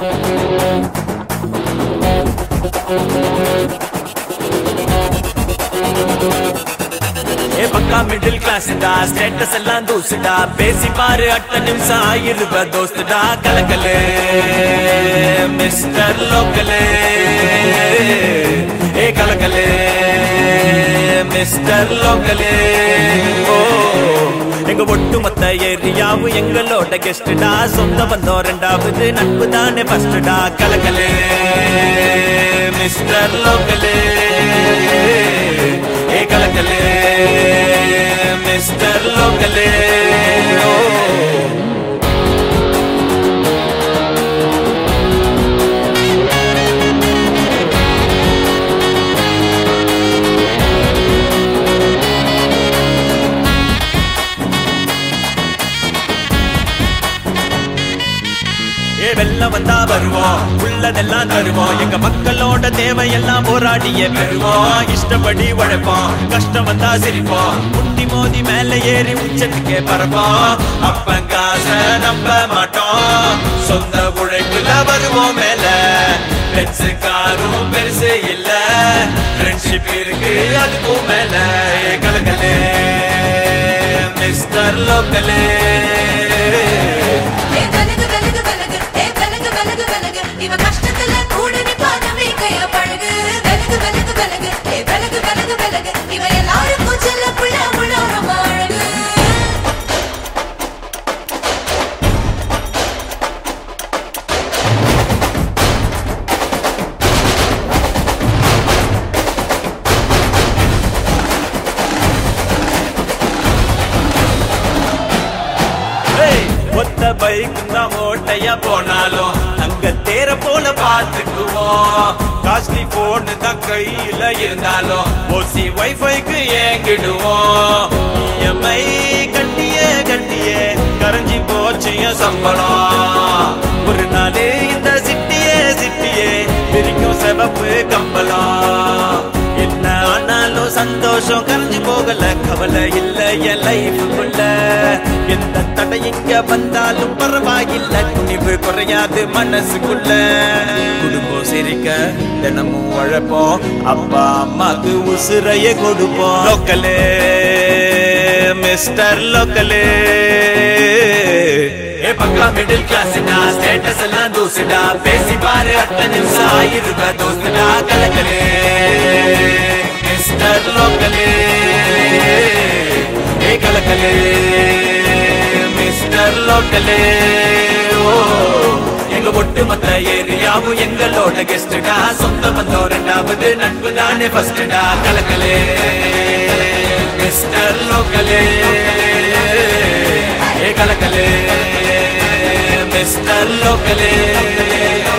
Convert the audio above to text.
பக்கா middle கிளாஸ்டா status எல்லாம் தூசுடா பேசி பாரு அட்ட நிமிஷம் ஆயிருவ தோஸ்துடா கலக்கலே மிஸ்டர் லோக்கலே ஏ கலக்கலே மிஸ்டர் லோக்கலே ஓ எங்க ஒட்டுமொத்த ஏரியாவும் எங்களோட கெஸ்டா சொந்த பந்தம் ரெண்டாவது நட்பு தானே ஃபர்ஸ்டா கலக்கலே மிஸ்டர் லோக்கலே ஏ கலக்கலே மிஸ்டர் லோக்கலே வெள்ளம் வந்தா வருவோம் உள்ளதெல்லாம் தருவோம் எங்க மக்களோட தேவையெல்லாம் போராடியே பெறுவோம் இஷ்டப்படி உழைப்போம் கஷ்டம் வந்தா சிரிப்போம் முட்டி மோதி மேல ஏறி உச்சத்துக்கே பறப்போம் அப்பங்காச நம்ப மாட்டோம் சொந்த உழைப்புல வருவோம் மேல பெருசு காரும் பெருசு இல்ல ஃப்ரெண்ட்ஷிப் இருக்கு அதுக்கும் மேல கலக்கலே மிஸ்டர் லோக்கலே இவ கஷ்டத்துல கூட நீ பாதமே கையா பழகு வெலகு வெலகு வெலகு ஏ வெலகு வெலகு வெலகு இவ எல்லாருக்கும் செல்ல புள்ள முழோரமா அழகு ஒத்த பைக் தான் ஓட்டையா போனாலும் அங்க தேர போல பாத்துக்குவோம் காஸ்ட்லி போன் தான் கையில இருந்தாலும் ஓசி வைஃபைக்கு ஏங்கிடுவோம் இஎம்ஐ கட்டியே கட்டியே கரைஞ்சி போச்சு சம்பளம் ஒரு நாளே இந்த சிட்டியே பிரிக்கும் சிவப்பு கம்பளம் என்ன ஆனாலும் சந்தோஷம் கரைஞ்சு போகல கவலை இல்ல என் லைஃபுக்குள்ள எந்த தடை இங்க வந்தாலும் பரவாயில்ல துணிவு குறையாது மனசுக்குள்ள குடும்பம் சிரிக்க தினமும் உழைப்போம் அப்பா அம்மாக்கு உசுரையே கொடுப்போம் லோக்கலே மிஸ்டர் லோக்கலே பக்கா மிடில் கிளாஸ்டா ஸ்டேட்டஸ் எல்லாம் தூசுடா பேசி பாரு அட்ட நிமிஷம் ஆயிருவ தோஸ்துடா கலக்கலே மிஸ்டர் லோக்கலே ஏ கலக்கலே மிஸ்டர் லோக்கலே ஓ எங்க ஒட்டுமொத்த ஏரியாவும் எங்களோட கெஸ்டா சொந்த பந்தம் ரெண்டாவது நட்பு தானே ஃபர்ஸ்டா கலக்கலே மிஸ்டர் லோக்கலே ஏ கலக்கலே மிஸ்டர் லோக்கலே